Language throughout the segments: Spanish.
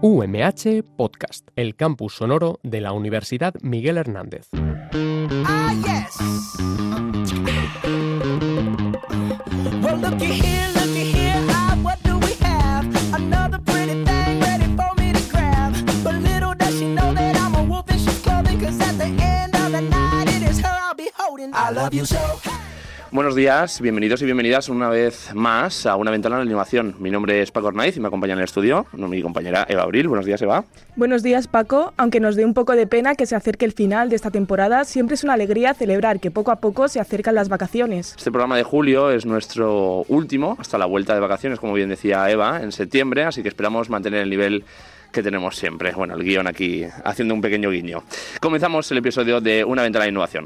UMH Podcast, el campus sonoro de la Universidad Miguel Hernández. Ah, yes. Well, looky here, what do we have? Another pretty thing ready for me to grab. But little does she know that I'm a wolf in sheep's clothing, 'cause at the end of the night it is her I'll be holding. I love you so. Buenos días, bienvenidos y bienvenidas una vez más a Una Ventana en la Animación. Mi nombre es Paco Arnaiz y me acompaña en el estudio mi compañera Eva Abril. Buenos días, Eva. Buenos días, Paco. Aunque nos dé un poco de pena que se acerque el final de esta temporada, siempre es una alegría celebrar que poco a poco se acercan las vacaciones. Este programa de julio es nuestro último, hasta la vuelta de vacaciones, como bien decía Eva, en septiembre, así que esperamos mantener el nivel que tenemos siempre. Bueno, el guión aquí haciendo un pequeño guiño. Comenzamos el episodio de Una Ventana de Innovación.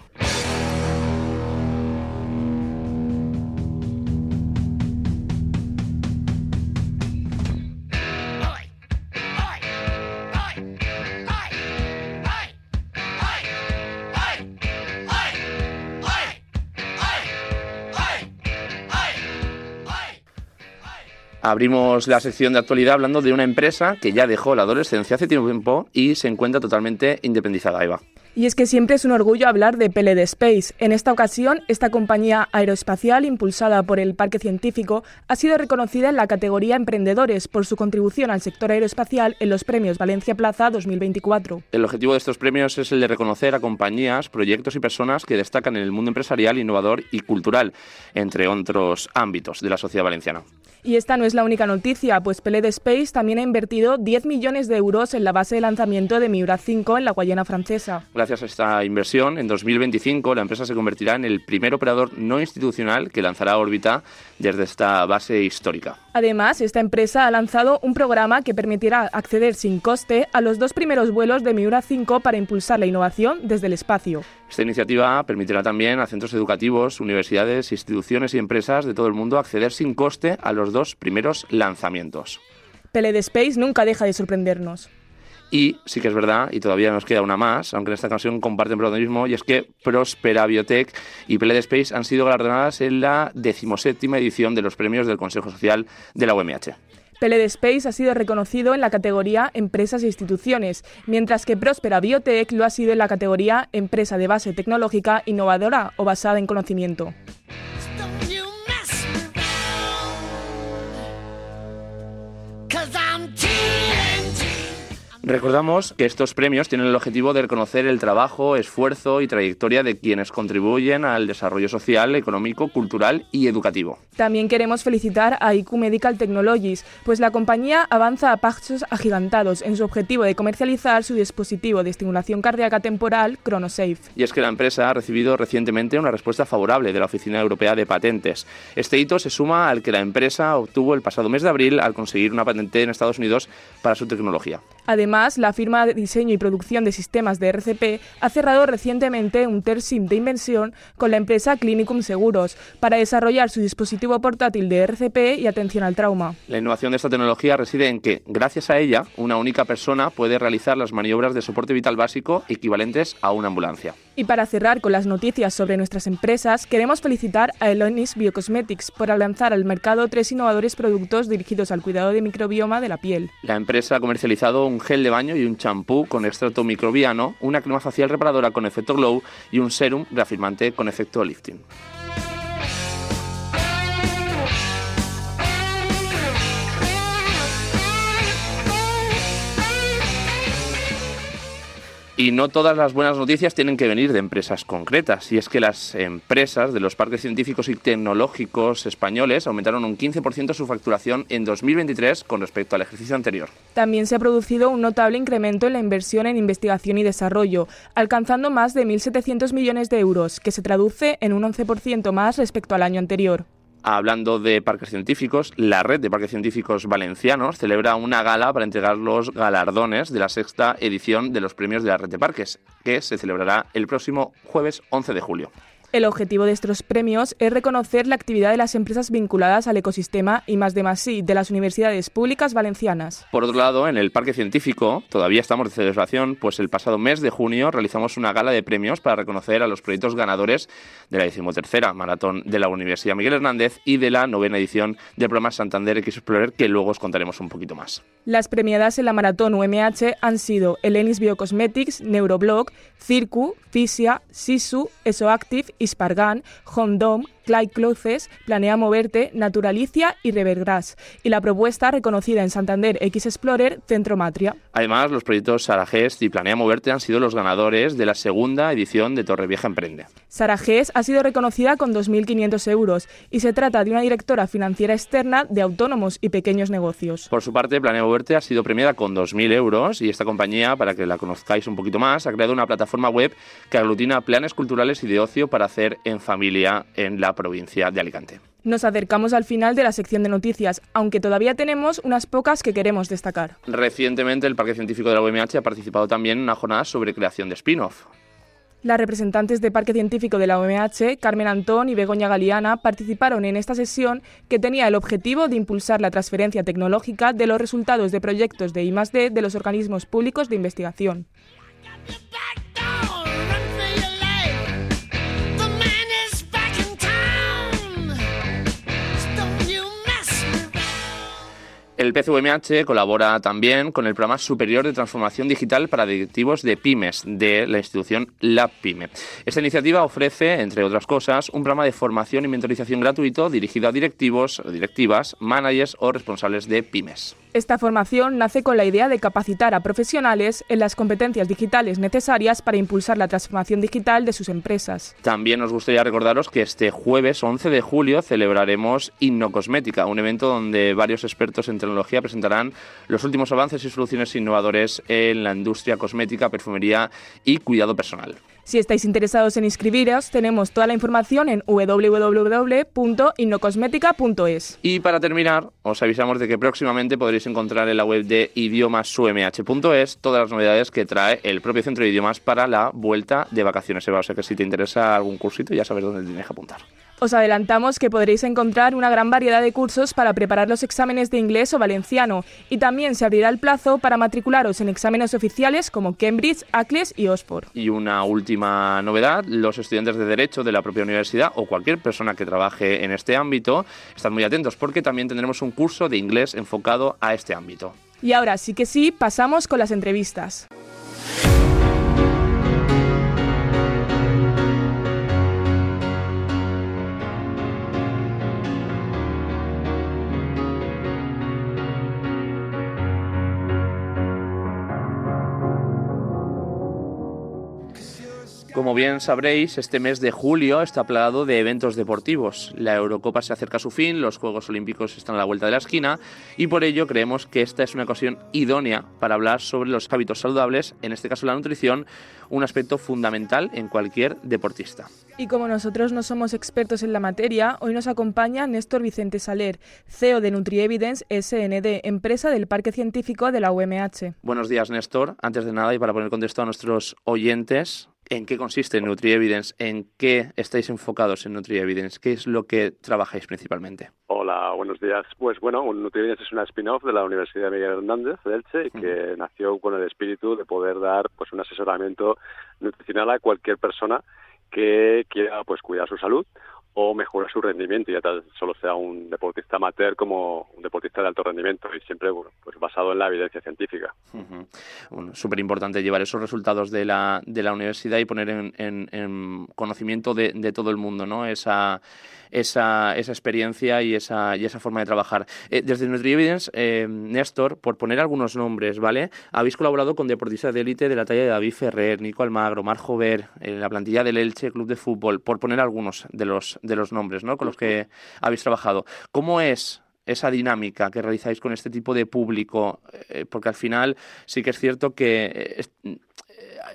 Abrimos la sección de actualidad hablando de una empresa que ya dejó la adolescencia hace tiempo y se encuentra totalmente independizada, Eva. Y es que siempre es un orgullo hablar de PLD Space. En esta ocasión, esta compañía aeroespacial impulsada por el Parque Científico ha sido reconocida en la categoría Emprendedores por su contribución al sector aeroespacial en los premios Valencia Plaza 2024. El objetivo de estos premios es el de reconocer a compañías, proyectos y personas que destacan en el mundo empresarial, innovador y cultural, entre otros ámbitos de la sociedad valenciana. Y esta no es la única noticia, pues PLD Space también ha invertido 10 millones de euros en la base de lanzamiento de Miura 5 en la Guayana Francesa. Gracias a esta inversión, en 2025 la empresa se convertirá en el primer operador no institucional que lanzará a órbita desde esta base histórica. Además, esta empresa ha lanzado un programa que permitirá acceder sin coste a los 2 primeros vuelos de Miura 5 para impulsar la innovación desde el espacio. Esta iniciativa permitirá también a centros educativos, universidades, instituciones y empresas de todo el mundo acceder sin coste a los 2 primeros lanzamientos. PLD Space nunca deja de sorprendernos. Y sí que es verdad, y todavía nos queda una más, aunque en esta ocasión comparten protagonismo, y es que Prospera Biotech y PLD Space han sido galardonadas en la 17ª edición de los premios del Consejo Social de la UMH. PLD Space ha sido reconocido en la categoría Empresas e Instituciones, mientras que Prospera Biotech lo ha sido en la categoría Empresa de Base Tecnológica Innovadora o Basada en Conocimiento. Recordamos que estos premios tienen el objetivo de reconocer el trabajo, esfuerzo y trayectoria de quienes contribuyen al desarrollo social, económico, cultural y educativo. También queremos felicitar a IQ Medical Technologies, pues la compañía avanza a pasos agigantados en su objetivo de comercializar su dispositivo de estimulación cardíaca temporal ChronoSafe. Y es que la empresa ha recibido recientemente una respuesta favorable de la Oficina Europea de Patentes. Este hito se suma al que la empresa obtuvo el pasado mes de abril al conseguir una patente en Estados Unidos para su tecnología. Además, la firma de diseño y producción de sistemas de RCP ha cerrado recientemente un term sheet de inversión con la empresa Clinicum Seguros para desarrollar su dispositivo portátil de RCP y atención al trauma. La innovación de esta tecnología reside en que, gracias a ella, una única persona puede realizar las maniobras de soporte vital básico equivalentes a una ambulancia. Y para cerrar con las noticias sobre nuestras empresas, queremos felicitar a Elonis Biocosmetics por lanzar al mercado 3 innovadores productos dirigidos al cuidado de microbioma de la piel. La empresa ha comercializado un gel de baño y un champú con extracto microbiano, una crema facial reparadora con efecto glow y un serum reafirmante con efecto lifting. Y no todas las buenas noticias tienen que venir de empresas concretas, y es que las empresas de los parques científicos y tecnológicos españoles aumentaron un 15% su facturación en 2023 con respecto al ejercicio anterior. También se ha producido un notable incremento en la inversión en investigación y desarrollo, alcanzando más de 1.700 millones de euros, que se traduce en un 11% más respecto al año anterior. Hablando de parques científicos, la red de parques científicos valencianos celebra una gala para entregar los galardones de la 6ª edición de los premios de la red de parques, que se celebrará el próximo jueves 11 de julio. El objetivo de estos premios es reconocer la actividad de las empresas vinculadas al ecosistema I+D+I de las universidades públicas valencianas. Por otro lado, en el Parque Científico, todavía estamos de celebración, pues el pasado mes de junio realizamos una gala de premios para reconocer a los proyectos ganadores de la 13ª Maratón de la Universidad Miguel Hernández y de la 9ª edición del programa Santander X Explorer, que luego os contaremos un poquito más. Las premiadas en la Maratón UMH han sido Elenis Biocosmetics, Neuroblog, Circu, Fisia, Sisu, Esoactive, Ispargan, Hondom, Clyde Clothes, Planea Moverte, Naturalicia y Revergras, y la propuesta reconocida en Santander X Explorer, Centro Matria. Además, los proyectos Saragest y Planea Moverte han sido los ganadores de la 2ª edición de Torrevieja Emprende. Saragest ha sido reconocida con 2.500 euros y se trata de una directora financiera externa de autónomos y pequeños negocios. Por su parte, Planea Moverte ha sido premiada con 2.000 euros y esta compañía, para que la conozcáis un poquito más, ha creado una plataforma web que aglutina planes culturales y de ocio para hacer en familia en la provincia de Alicante. Nos acercamos al final de la sección de noticias, aunque todavía tenemos unas pocas que queremos destacar. Recientemente, el Parque Científico de la UMH ha participado también en una jornada sobre creación de spin-off. Las representantes del Parque Científico de la UMH, Carmen Antón y Begoña Galiana, participaron en esta sesión que tenía el objetivo de impulsar la transferencia tecnológica de los resultados de proyectos de I+D de los organismos públicos de investigación. El PCUMH colabora también con el Programa Superior de Transformación Digital para Directivos de Pymes de la institución LabPyme. Esta iniciativa ofrece, entre otras cosas, un programa de formación y mentorización gratuito dirigido a directivos, directivas, managers o responsables de pymes. Esta formación nace con la idea de capacitar a profesionales en las competencias digitales necesarias para impulsar la transformación digital de sus empresas. También nos gustaría recordaros que este jueves 11 de julio celebraremos InnoCosmética, un evento donde varios expertos en tecnología presentarán los últimos avances y soluciones innovadores en la industria cosmética, perfumería y cuidado personal. Si estáis interesados en inscribiros, tenemos toda la información en www.innocosmetica.es. Y para terminar, os avisamos de que próximamente podréis encontrar en la web de idiomasumh.es todas las novedades que trae el propio Centro de Idiomas para la vuelta de vacaciones, Eva. O sea que si te interesa algún cursito, ya sabes dónde tienes que apuntar. Os adelantamos que podréis encontrar una gran variedad de cursos para preparar los exámenes de inglés o valenciano, y también se abrirá el plazo para matricularos en exámenes oficiales como Cambridge, ACLES y Oxford. Y una última novedad: los estudiantes de Derecho de la propia universidad o cualquier persona que trabaje en este ámbito, están muy atentos porque también tendremos un curso de inglés enfocado a este ámbito. Y ahora sí que sí, pasamos con las entrevistas. Como bien sabréis, este mes de julio está plagado de eventos deportivos. La Eurocopa se acerca a su fin, los Juegos Olímpicos están a la vuelta de la esquina y por ello creemos que esta es una ocasión idónea para hablar sobre los hábitos saludables, en este caso la nutrición, un aspecto fundamental en cualquier deportista. Y como nosotros no somos expertos en la materia, hoy nos acompaña Néstor Vicente Saler, CEO de NutriEvidence SND, empresa del Parque Científico de la UMH. Buenos días, Néstor. Antes de nada, y para poner contexto a nuestros oyentes, ¿en qué consiste NutriEvidence? ¿En qué estáis enfocados en NutriEvidence? ¿Qué es lo que trabajáis principalmente? Hola, buenos días. Pues bueno, NutriEvidence es una spin-off de la Universidad Miguel Hernández de Elche, que nació con el espíritu de poder dar pues un asesoramiento nutricional a cualquier persona que quiera pues cuidar su salud o mejorar su rendimiento, ya tal solo sea un deportista amateur como un deportista de alto rendimiento, y siempre pues basado en la evidencia científica. Bueno, súper importante llevar esos resultados de la universidad y poner en conocimiento de todo el mundo, ¿no? Esa experiencia y esa forma de trabajar. Desde NutriEvidence, Néstor, por poner algunos nombres, ¿vale? Habéis colaborado con deportistas de élite de la talla de David Ferrer, Nico Almagro, Marc Jover, la plantilla del Elche Club de Fútbol, por poner algunos de los nombres, ¿no?, con los que habéis trabajado. ¿Cómo es esa dinámica que realizáis con este tipo de público? Porque al final sí que es cierto que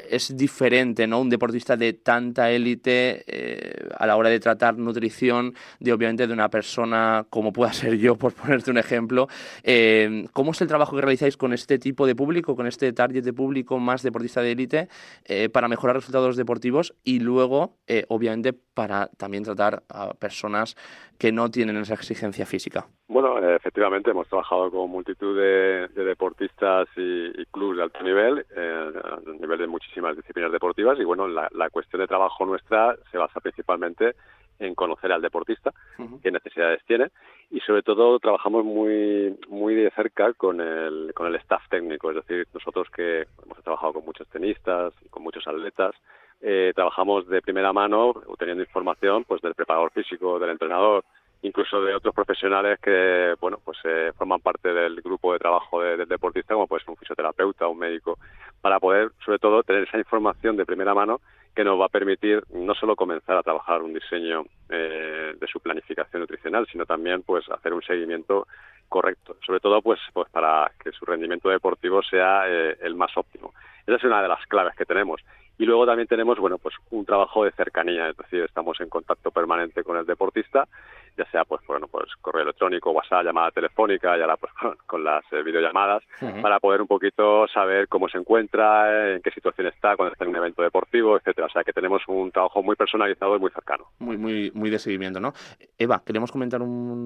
es diferente, ¿no? Un deportista de tanta élite a la hora de tratar nutrición, obviamente de una persona como pueda ser yo, por ponerte un ejemplo. ¿Cómo es el trabajo que realizáis con este tipo de público, con este target de público más deportista de élite, para mejorar resultados deportivos y luego, obviamente, para también tratar a personas que no tienen esa exigencia física? Bueno, efectivamente hemos trabajado con multitud de deportistas y clubes de alto nivel, a nivel de muchísimas disciplinas deportivas, y bueno, la cuestión de trabajo nuestra se basa principalmente en conocer al deportista, qué necesidades tiene, y sobre todo trabajamos muy de cerca con el staff técnico, es decir, nosotros que hemos trabajado con muchos tenistas, con muchos atletas, trabajamos de primera mano obteniendo información pues del preparador físico, del entrenador, incluso de otros profesionales que bueno pues forman parte del grupo de trabajo del deportista, como puede ser un fisioterapeuta, un médico, para poder sobre todo tener esa información de primera mano que nos va a permitir no solo comenzar a trabajar un diseño de su planificación nutricional, sino también pues hacer un seguimiento correcto, sobre todo pues para que su rendimiento deportivo sea el más óptimo. Esa es una de las claves que tenemos. Y luego también tenemos, bueno, pues un trabajo de cercanía, es decir, estamos en contacto permanente con el deportista, ya sea pues correo electrónico, WhatsApp, llamada telefónica, y ahora pues con las videollamadas, para poder un poquito saber cómo se encuentra, en qué situación está, cuando está en un evento deportivo, etcétera. O sea que tenemos un trabajo muy personalizado y muy cercano. Muy de seguimiento, ¿no? Eva, queremos comentar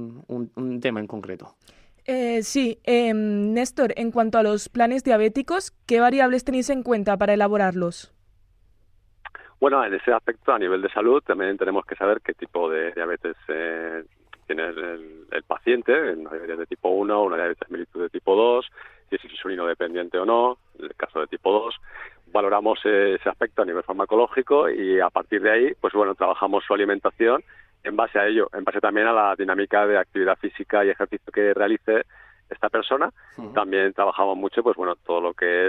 un tema en concreto. Sí, Néstor, en cuanto a los planes diabéticos, ¿qué variables tenéis en cuenta para elaborarlos? Bueno, en ese aspecto, a nivel de salud, también tenemos que saber qué tipo de diabetes tiene el paciente, una diabetes de tipo 1, una diabetes mellitus de tipo 2, si es insulino dependiente o no, en el caso de tipo 2. Valoramos ese aspecto a nivel farmacológico y a partir de ahí, pues bueno, trabajamos su alimentación en base a ello, en base también a la dinámica de actividad física y ejercicio que realice esta persona. También trabajamos mucho pues bueno todo lo que es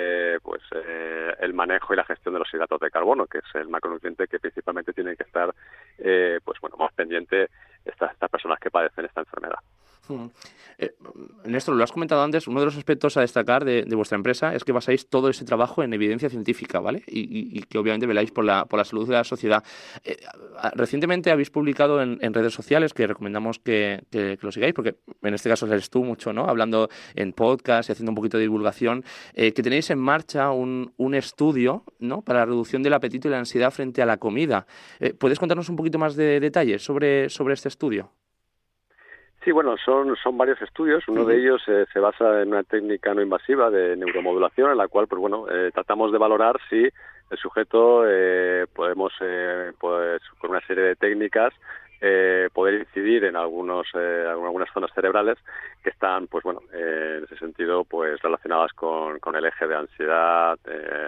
el manejo y la gestión de los hidratos de carbono, que es el macronutriente que principalmente tienen que estar más pendiente estas personas que padecen esta enfermedad. Néstor, lo has comentado antes, uno de los aspectos a destacar de vuestra empresa es que basáis todo ese trabajo en evidencia científica, ¿vale? Y que obviamente veláis por la salud de la sociedad. Recientemente habéis publicado en redes sociales, que recomendamos que lo sigáis, porque en este caso eres tú mucho, ¿no? Hablando en podcast y haciendo un poquito de divulgación, que tenéis en marcha un estudio, ¿no? Para la reducción del apetito y la ansiedad frente a la comida. ¿Puedes contarnos un poquito más de detalles sobre este estudio? Sí, bueno, son varios estudios. Uno de ellos se basa en una técnica no invasiva de neuromodulación, en la cual, pues bueno, tratamos de valorar si el sujeto podemos, pues, con una serie de técnicas, poder incidir en algunas zonas cerebrales que están, pues bueno, en ese sentido, pues relacionadas con el eje de ansiedad,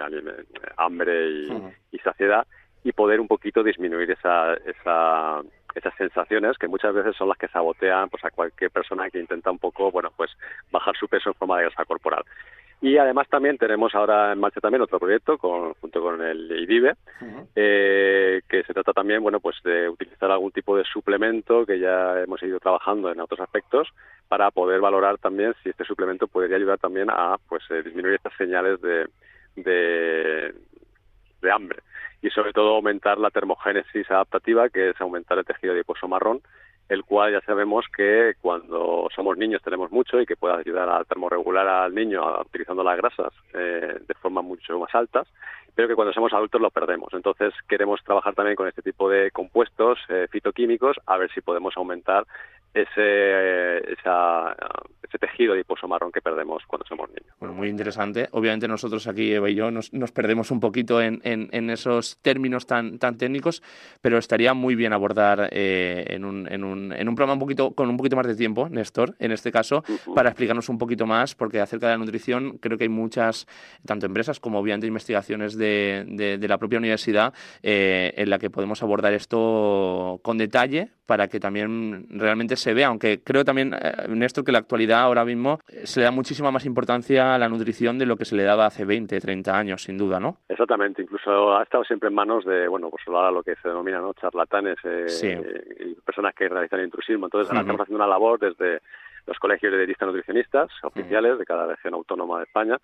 hambre y saciedad, y poder un poquito disminuir esas sensaciones que muchas veces son las que sabotean pues a cualquier persona que intenta un poco, bueno, pues bajar su peso en forma de grasa corporal. Y además también tenemos ahora en marcha también otro proyecto junto con el IDIBE, que se trata también, bueno, pues de utilizar algún tipo de suplemento que ya hemos ido trabajando en otros aspectos para poder valorar también si este suplemento podría ayudar también a pues disminuir estas señales de hambre. Y sobre todo aumentar la termogénesis adaptativa, que es aumentar el tejido adiposo marrón, el cual ya sabemos que cuando somos niños tenemos mucho y que puede ayudar a termorregular al niño utilizando las grasas de forma mucho más altas, pero que cuando somos adultos lo perdemos. Entonces queremos trabajar también con este tipo de compuestos fitoquímicos a ver si podemos aumentar ese tejido adiposo marrón que perdemos cuando somos niños. Bueno, muy interesante. Obviamente nosotros aquí, Eva y yo, nos perdemos un poquito en esos términos tan técnicos, pero estaría muy bien abordar en un programa con un poquito más de tiempo, Néstor, en este caso, para explicarnos un poquito más, porque acerca de la nutrición creo que hay muchas, tanto empresas como obviamente investigaciones de la propia universidad en la que podemos abordar esto con detalle para que también realmente se vea, aunque creo también, Néstor, que en la actualidad ahora mismo se le da muchísima más importancia a la nutrición de lo que se le daba hace 20, 30 años, sin duda, ¿no? Exactamente, incluso ha estado siempre en manos de, bueno, pues ahora lo que se denomina, ¿no?, charlatanes y personas que realizan intrusismo. Entonces ahora estamos haciendo una labor desde los colegios de dietistas nutricionistas oficiales de cada región autónoma de España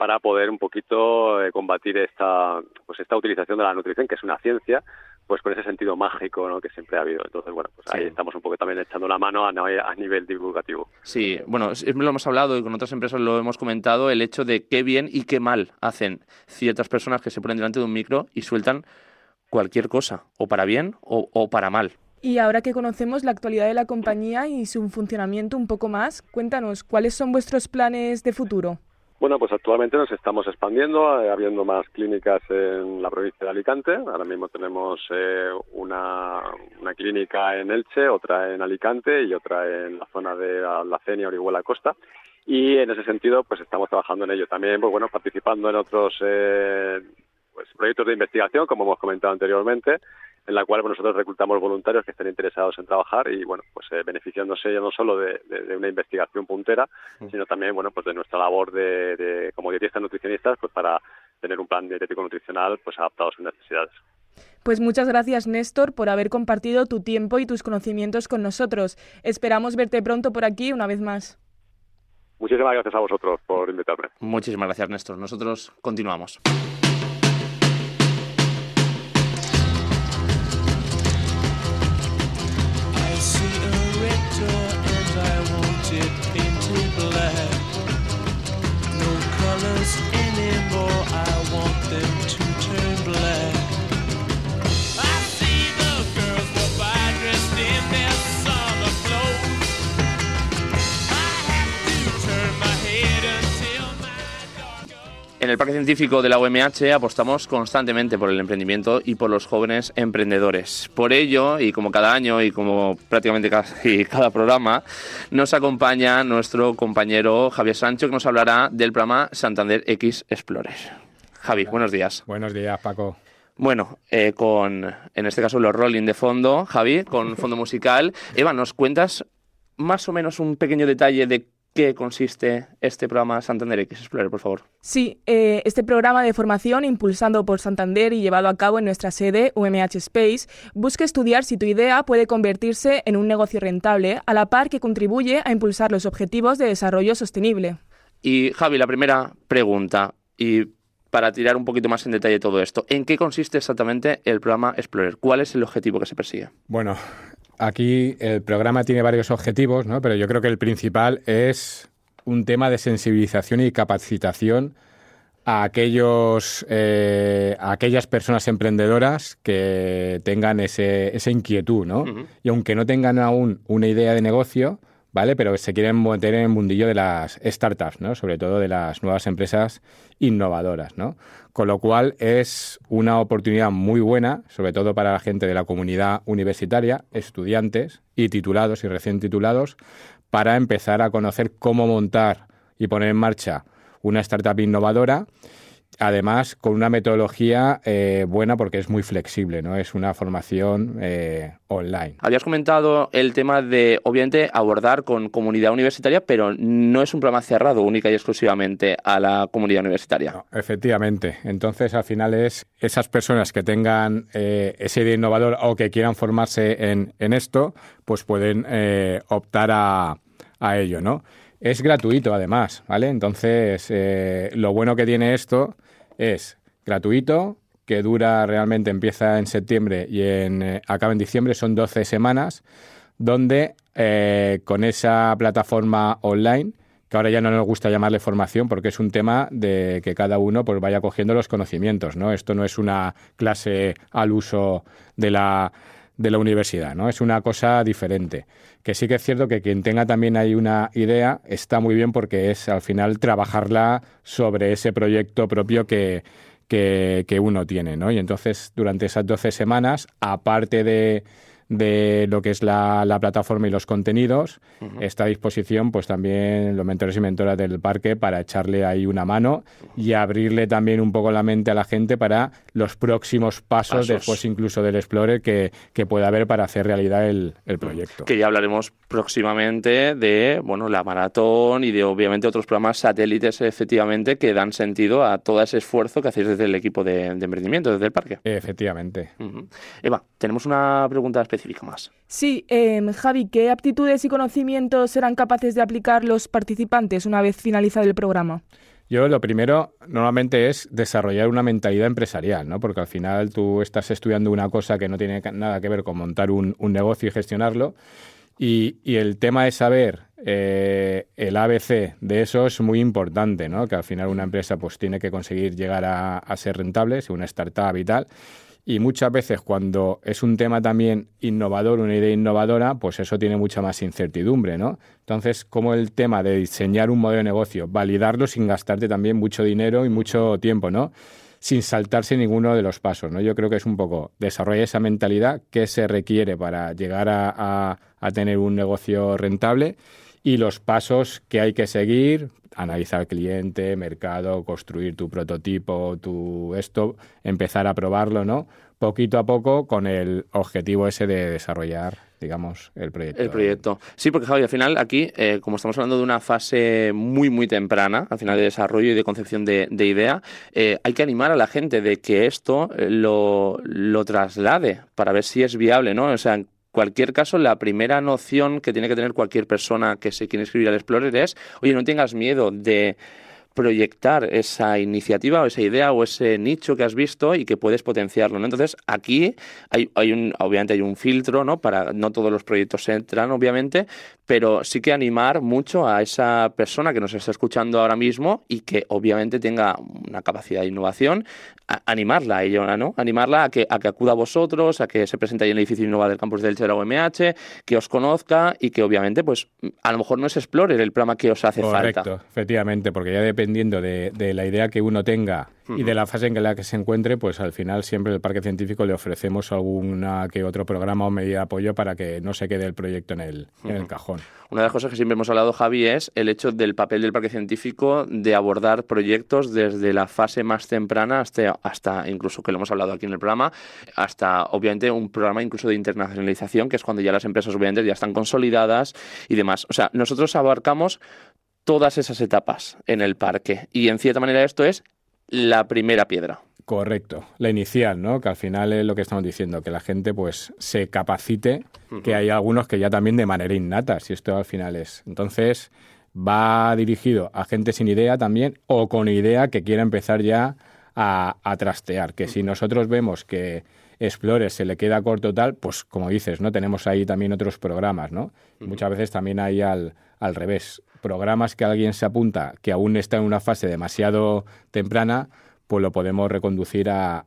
para poder un poquito combatir esta utilización de la nutrición, que es una ciencia, pues con ese sentido mágico, ¿no?, que siempre ha habido. Entonces, bueno, pues ahí estamos un poco también echando la mano a nivel divulgativo. Sí, bueno, lo hemos hablado y con otras empresas lo hemos comentado, el hecho de qué bien y qué mal hacen ciertas personas que se ponen delante de un micro y sueltan cualquier cosa, o para bien o para mal. Y ahora que conocemos la actualidad de la compañía y su funcionamiento un poco más, cuéntanos, ¿cuáles son vuestros planes de futuro? Bueno, pues actualmente nos estamos expandiendo, habiendo más clínicas en la provincia de Alicante. Ahora mismo tenemos una clínica en Elche, otra en Alicante y otra en la zona de Alacenia, Orihuela, Costa. Y en ese sentido, pues estamos trabajando en ello. También, pues bueno, participando en otros proyectos de investigación, como hemos comentado anteriormente, en la cual nosotros reclutamos voluntarios que estén interesados en trabajar y bueno, pues beneficiándose ya no solo de una investigación puntera, sino también bueno, pues de nuestra labor de como dietistas nutricionistas, pues para tener un plan dietético nutricional pues adaptado a sus necesidades. Pues muchas gracias, Néstor, por haber compartido tu tiempo y tus conocimientos con nosotros. Esperamos verte pronto por aquí una vez más. Muchísimas gracias a vosotros por invitarme. Muchísimas gracias, Néstor. Nosotros continuamos. En el Parque Científico de la UMH apostamos constantemente por el emprendimiento y por los jóvenes emprendedores. Por ello, y como cada año y como prácticamente cada programa, nos acompaña nuestro compañero Javier Sancho, que nos hablará del programa Santander X Explorer. Javi, buenos días. Buenos días, Paco. Bueno, en este caso los Rolling de fondo, Javi, con fondo musical. Eva, ¿nos cuentas más o menos un pequeño detalle de qué consiste este programa Santander X Explorer, por favor? Sí, este programa de formación impulsado por Santander y llevado a cabo en nuestra sede, UMH Space, busca estudiar si tu idea puede convertirse en un negocio rentable, a la par que contribuye a impulsar los objetivos de desarrollo sostenible. Y Javi, la primera pregunta, y para tirar un poquito más en detalle todo esto, ¿en qué consiste exactamente el programa Explorer? ¿Cuál es el objetivo que se persigue? Bueno, aquí el programa tiene varios objetivos, ¿no? Pero yo creo que el principal es un tema de sensibilización y capacitación a aquellas personas emprendedoras que tengan esa inquietud, ¿no? Uh-huh. Y aunque no tengan aún una idea de negocio, ¿vale? Pero se quieren meter en el mundillo de las startups, ¿no? Sobre todo de las nuevas empresas innovadoras, ¿no? Con lo cual es una oportunidad muy buena, sobre todo para la gente de la comunidad universitaria, estudiantes y titulados y recién titulados, para empezar a conocer cómo montar y poner en marcha una startup innovadora, además con una metodología buena porque es muy flexible, ¿no? Es una formación online. Habías comentado el tema de, obviamente, abordar con comunidad universitaria, pero no es un programa cerrado única y exclusivamente a la comunidad universitaria. No, efectivamente. Entonces, al final es esas personas que tengan esa idea innovadora o que quieran formarse en esto, pues pueden optar a ello, ¿no? Es gratuito, además, ¿vale? Entonces, lo bueno que tiene esto es gratuito, que dura realmente, empieza en septiembre y acaba en diciembre, son 12 semanas, donde con esa plataforma online, que ahora ya no nos gusta llamarle formación porque es un tema de que cada uno pues vaya cogiendo los conocimientos, ¿no? Esto no es una clase al uso de la universidad, ¿no? Es una cosa diferente. Que sí que es cierto que quien tenga también ahí una idea está muy bien porque es al final trabajarla sobre ese proyecto propio que uno tiene, ¿no? Y entonces durante esas 12 semanas, aparte de lo que es la plataforma y los contenidos, uh-huh, está a disposición pues también los mentores y mentoras del parque para echarle ahí una mano y abrirle también un poco la mente a la gente para los próximos pasos. Después incluso del Explorer que pueda haber para hacer realidad el proyecto. Que ya hablaremos próximamente de la maratón y de obviamente otros programas satélites efectivamente que dan sentido a todo ese esfuerzo que hacéis desde el equipo de emprendimiento, desde el parque. Efectivamente. Uh-huh. Eva, tenemos una pregunta específica más. Sí, Javi, ¿qué aptitudes y conocimientos serán capaces de aplicar los participantes una vez finalizado el programa? Yo lo primero normalmente es desarrollar una mentalidad empresarial, ¿no? Porque al final tú estás estudiando una cosa que no tiene nada que ver con montar un negocio y gestionarlo. Y el tema de saber el ABC de eso es muy importante, ¿no? Que al final una empresa pues tiene que conseguir llegar a ser rentable, ser una startup y tal. Y muchas veces cuando es un tema también innovador, una idea innovadora, pues eso tiene mucha más incertidumbre, ¿no? Entonces, como el tema de diseñar un modelo de negocio, validarlo sin gastarte también mucho dinero y mucho tiempo, ¿no? Sin saltarse ninguno de los pasos, ¿no? Yo creo que es un poco desarrollar esa mentalidad que se requiere para llegar a tener un negocio rentable y los pasos que hay que seguir, analizar cliente, mercado, construir tu prototipo, empezar a probarlo, ¿no? Poquito a poco con el objetivo ese de desarrollar, digamos, el proyecto. El proyecto. Sí, porque Javi, al final aquí, como estamos hablando de una fase muy, muy temprana, al final de desarrollo y de concepción de idea, hay que animar a la gente de que esto lo traslade para ver si es viable, ¿no? O sea, en cualquier caso, la primera noción que tiene que tener cualquier persona que se quiere inscribir al Explorer es, oye, no tengas miedo de proyectar esa iniciativa o esa idea o ese nicho que has visto y que puedes potenciarlo, ¿no? Entonces, aquí obviamente hay un filtro, ¿no? Para no todos los proyectos entran, obviamente, pero sí que animar mucho a esa persona que nos está escuchando ahora mismo y que obviamente tenga una capacidad de innovación, animarla a ello, ¿no? Animarla a que acuda a vosotros, a que se presente ahí en el edificio Innova del campus de Elche de la UMH, que os conozca y que obviamente, pues, a lo mejor no es Explorer el programa que os hace falta. Correcto, efectivamente, porque ya dependiendo de la idea que uno tenga y de la fase en la que se encuentre, pues al final siempre el Parque Científico le ofrecemos alguna que otro programa o medida de apoyo para que no se quede el proyecto en el cajón. Una de las cosas que siempre hemos hablado, Javi, es el hecho del papel del Parque Científico de abordar proyectos desde la fase más temprana hasta incluso, que lo hemos hablado aquí en el programa, hasta obviamente un programa incluso de internacionalización, que es cuando ya las empresas obviamente ya están consolidadas y demás. O sea, nosotros abarcamos todas esas etapas en el parque y en cierta manera esto es la primera piedra. Correcto, la inicial, ¿no? Que al final es lo que estamos diciendo, que la gente pues se capacite, que hay algunos que ya también de manera innata, si esto al final es. Entonces va dirigido a gente sin idea también o con idea que quiera empezar ya a trastear, que si nosotros vemos que Explorer se le queda corto tal, pues como dices, ¿no? Tenemos ahí también otros programas, ¿no? Muchas veces también hay al revés, programas que alguien se apunta que aún está en una fase demasiado temprana, pues lo podemos reconducir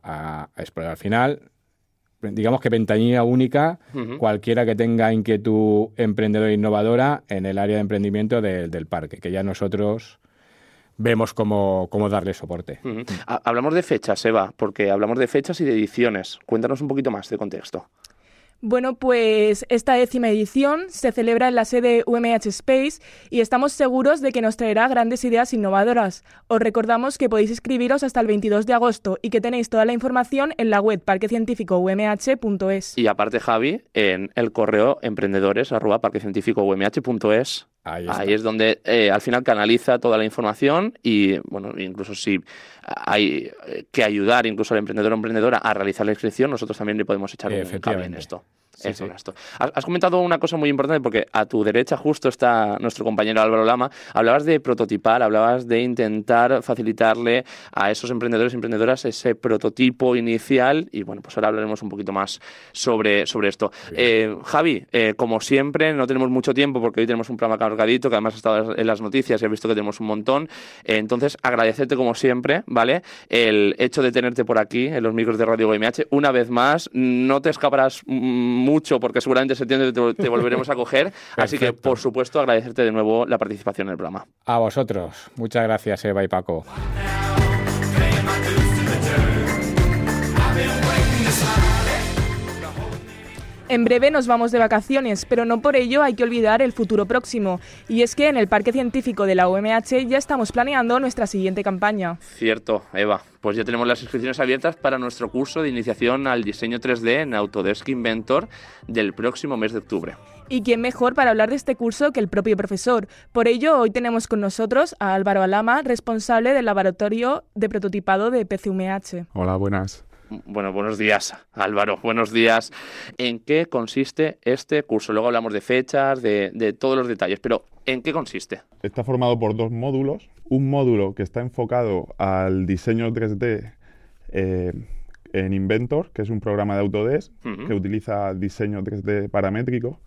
a Explorer. Al final, digamos que ventanilla única, cualquiera que tenga inquietud emprendedora e innovadora en el área de emprendimiento del parque, que ya nosotros vemos cómo darle soporte. Hablamos de fechas, Eva, porque hablamos de fechas y de ediciones. Cuéntanos un poquito más de contexto. Bueno, pues esta 10ª edición se celebra en la sede UMH Space y estamos seguros de que nos traerá grandes ideas innovadoras. Os recordamos que podéis inscribiros hasta el 22 de agosto y que tenéis toda la información en la web parquecientificoumh.es. Y aparte, Javi, en el correo emprendedores@parquecientificoumh.es. Ahí es donde al final canaliza toda la información y, bueno, incluso si hay que ayudar incluso al emprendedor o emprendedora a realizar la inscripción, nosotros también le podemos echar un cable en esto. Sí. Esto. Has comentado una cosa muy importante porque a tu derecha justo está nuestro compañero Álvaro Lama. Hablabas de prototipar, hablabas de intentar facilitarle a esos emprendedores y emprendedoras ese prototipo inicial y bueno, pues ahora hablaremos un poquito más sobre esto. Javi, como siempre, no tenemos mucho tiempo porque hoy tenemos un programa cargadito que además ha estado en las noticias y has visto que tenemos un montón. Entonces, agradecerte como siempre, ¿vale? El hecho de tenerte por aquí en los micros de Radio UMH. Una vez más, no te escaparás mucho porque seguramente en septiembre te volveremos a coger. Así que, por supuesto, agradecerte de nuevo la participación en el programa. A vosotros. Muchas gracias, Eva y Paco. En breve nos vamos de vacaciones, pero no por ello hay que olvidar el futuro próximo. Y es que en el Parque Científico de la UMH ya estamos planeando nuestra siguiente campaña. Cierto, Eva. Pues ya tenemos las inscripciones abiertas para nuestro curso de iniciación al diseño 3D en Autodesk Inventor del próximo mes de octubre. ¿Y quién mejor para hablar de este curso que el propio profesor? Por ello, hoy tenemos con nosotros a Álvaro Lama, responsable del Laboratorio de Prototipado de PCUMH. Hola, buenas. Bueno, buenos días, Álvaro. Buenos días. ¿En qué consiste este curso? Luego hablamos de fechas, de todos los detalles, pero ¿en qué consiste? Está formado por 2 módulos. Un módulo que está enfocado al diseño 3D en Inventor, que es un programa de Autodesk que utiliza diseño 3D paramétrico.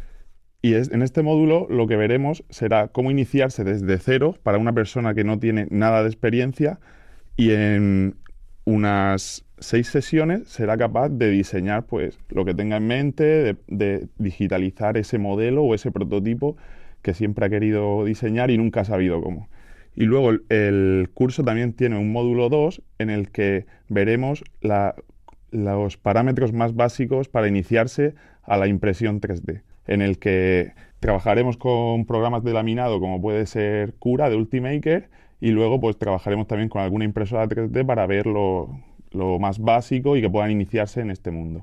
Y en este módulo lo que veremos será cómo iniciarse desde cero para una persona que no tiene nada de experiencia, y en unas 6 sesiones será capaz de diseñar pues lo que tenga en mente, de digitalizar ese modelo o ese prototipo que siempre ha querido diseñar y nunca ha sabido cómo. Y luego el curso también tiene un módulo 2 en el que veremos los parámetros más básicos para iniciarse a la impresión 3D, en el que trabajaremos con programas de laminado como puede ser Cura de Ultimaker, y luego pues trabajaremos también con alguna impresora 3D para ver lo más básico y que puedan iniciarse en este mundo.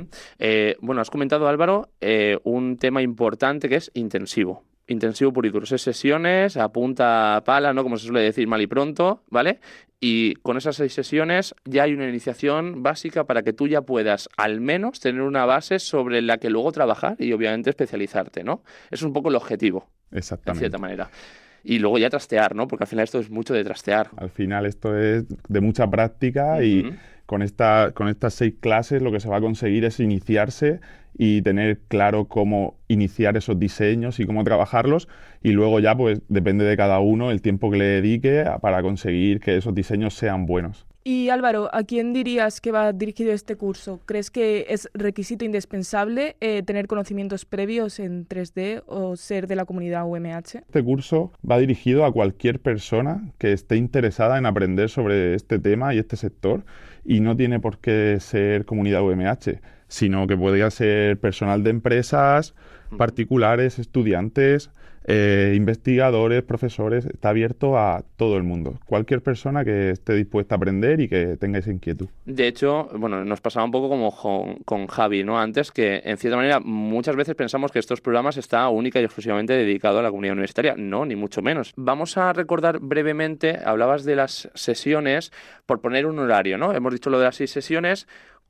Bueno, has comentado, Álvaro, un tema importante que es intensivo. Intensivo puro y duro. 6 sesiones, a punta pala, ¿no? Como se suele decir, mal y pronto, ¿vale? Y con esas 6 sesiones ya hay una iniciación básica para que tú ya puedas al menos tener una base sobre la que luego trabajar y obviamente especializarte, ¿no? Es un poco el objetivo. Exactamente. En cierta manera. Y luego ya trastear, ¿no? Porque al final esto es mucho de trastear. Al final esto es de mucha práctica y con estas 6 clases lo que se va a conseguir es iniciarse y tener claro cómo iniciar esos diseños y cómo trabajarlos, y luego ya pues depende de cada uno el tiempo que le dedique para conseguir que esos diseños sean buenos. Y Álvaro, ¿a quién dirías que va dirigido este curso? ¿Crees que es requisito indispensable tener conocimientos previos en 3D o ser de la comunidad UMH? Este curso va dirigido a cualquier persona que esté interesada en aprender sobre este tema y este sector, y no tiene por qué ser comunidad UMH, sino que podría ser personal de empresas, particulares, estudiantes, investigadores, profesores. Está abierto a todo el mundo. Cualquier persona que esté dispuesta a aprender y que tenga esa inquietud. De hecho, bueno, nos pasaba un poco como con Javi, ¿no? Antes, que en cierta manera muchas veces pensamos que estos programas está única y exclusivamente dedicado a la comunidad universitaria. No, ni mucho menos. Vamos a recordar brevemente, hablabas de las sesiones, por poner un horario, ¿no? Hemos dicho lo de las 6 sesiones,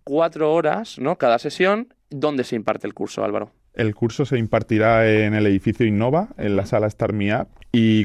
4 horas, ¿no? Cada sesión. ¿Dónde se imparte el curso, Álvaro? El curso se impartirá en el edificio Innova, en la sala Star Me Up, y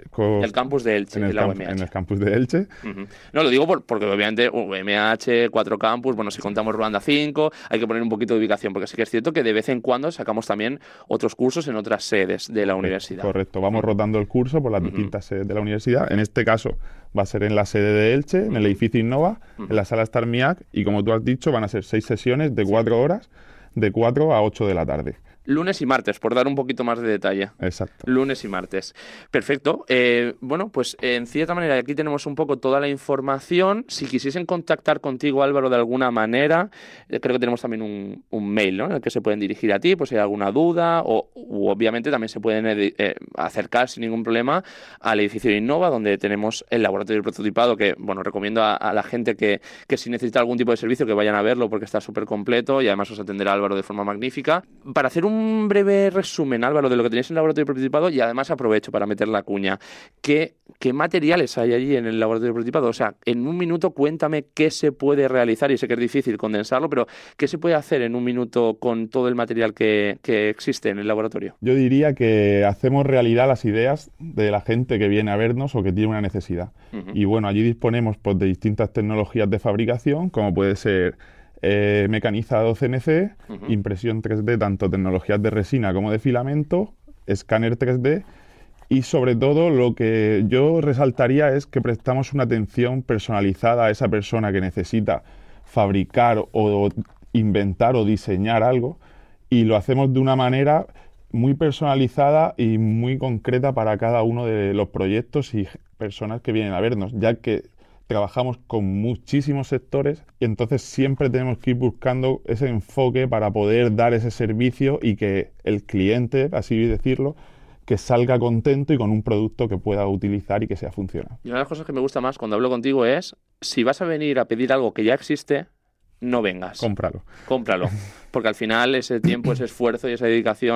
el campus de Elche, de la UMH. En el campus de Elche. No, lo digo porque obviamente UMH, 4 campus, bueno, si contamos Ruanda 5, hay que poner un poquito de ubicación, porque sí que es cierto que de vez en cuando sacamos también otros cursos en otras sedes de la universidad. Correcto, vamos rotando el curso por las distintas sedes de la universidad. En este caso va a ser en la sede de Elche, en el edificio Innova, en la sala Star Me Up, y como tú has dicho, van a ser 6 sesiones de 4 horas, de 4 a 8 de la tarde. Lunes y martes, por dar un poquito más de detalle. Exacto. Lunes y martes. Perfecto. Bueno, pues en cierta manera aquí tenemos un poco toda la información. Si quisiesen contactar contigo, Álvaro, de alguna manera, creo que tenemos también un mail, ¿no?, en el que se pueden dirigir a ti, pues si hay alguna duda, u obviamente también se pueden acercar sin ningún problema al edificio Innova, donde tenemos el laboratorio de prototipado, que, bueno, recomiendo a la gente que si necesita algún tipo de servicio que vayan a verlo porque está súper completo y además os atenderá Álvaro de forma magnífica. Para hacer un breve resumen, Álvaro, de lo que tenéis en el laboratorio de prototipado, y además aprovecho para meter la cuña. ¿Qué materiales hay allí en el laboratorio de prototipado? O sea, en un minuto cuéntame qué se puede realizar, y sé que es difícil condensarlo, pero ¿qué se puede hacer en un minuto con todo el material que existe en el laboratorio? Yo diría que hacemos realidad las ideas de la gente que viene a vernos o que tiene una necesidad. Y bueno, allí disponemos pues, de distintas tecnologías de fabricación, como puede ser mecanizado CNC, impresión 3D, tanto tecnologías de resina como de filamento, escáner 3D, y sobre todo lo que yo resaltaría es que prestamos una atención personalizada a esa persona que necesita fabricar o inventar o diseñar algo, y lo hacemos de una manera muy personalizada y muy concreta para cada uno de los proyectos y personas que vienen a vernos, ya que trabajamos con muchísimos sectores y entonces siempre tenemos que ir buscando ese enfoque para poder dar ese servicio y que el cliente, así decirlo, que salga contento y con un producto que pueda utilizar y que sea funcional. Y una de las cosas que me gusta más cuando hablo contigo es, si vas a venir a pedir algo que ya existe, no vengas. Cómpralo. Porque al final ese tiempo, ese esfuerzo y esa dedicación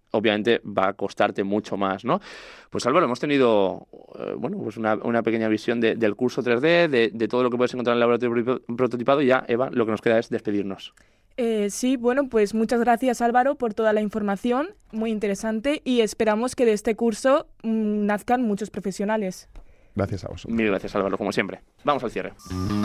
obviamente va a costarte mucho más, ¿no? Pues Álvaro, hemos tenido pues una pequeña visión del curso 3D, de todo lo que puedes encontrar en el laboratorio prototipado, y ya, Eva, lo que nos queda es despedirnos. Sí, bueno, pues muchas gracias, Álvaro, por toda la información, muy interesante, y esperamos que de este curso nazcan muchos profesionales. Gracias a vosotros. Mil gracias, Álvaro, como siempre. Vamos al cierre.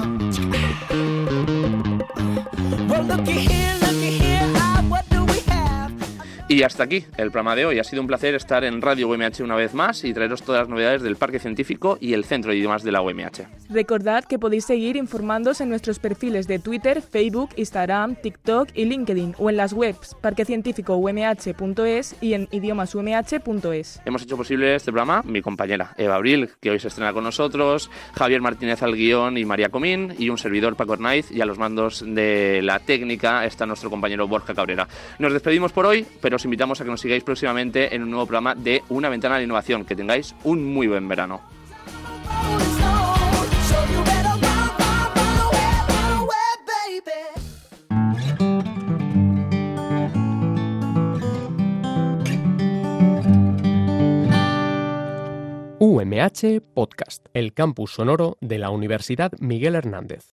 Well, looky here, what do we have? Y hasta aquí el programa de hoy. Ha sido un placer estar en Radio UMH una vez más y traeros todas las novedades del Parque Científico y el Centro de Idiomas de la UMH. Recordad que podéis seguir informándose en nuestros perfiles de Twitter, Facebook, Instagram, TikTok y LinkedIn, o en las webs parquecientificoumh.es y en idiomasumh.es. Hemos hecho posible este programa mi compañera Eva Abril, que hoy se estrena con nosotros, Javier Martínez al guión y María Comín, y un servidor, Paco Arnaiz, y a los mandos de la técnica está nuestro compañero Borja Cabrera. Nos despedimos por hoy, pero os invitamos a que nos sigáis próximamente en un nuevo programa de Una Ventana a la Innovación. Que tengáis un muy buen verano. So you better run away, baby. UMH Podcast, el campus sonoro de la Universidad Miguel Hernández.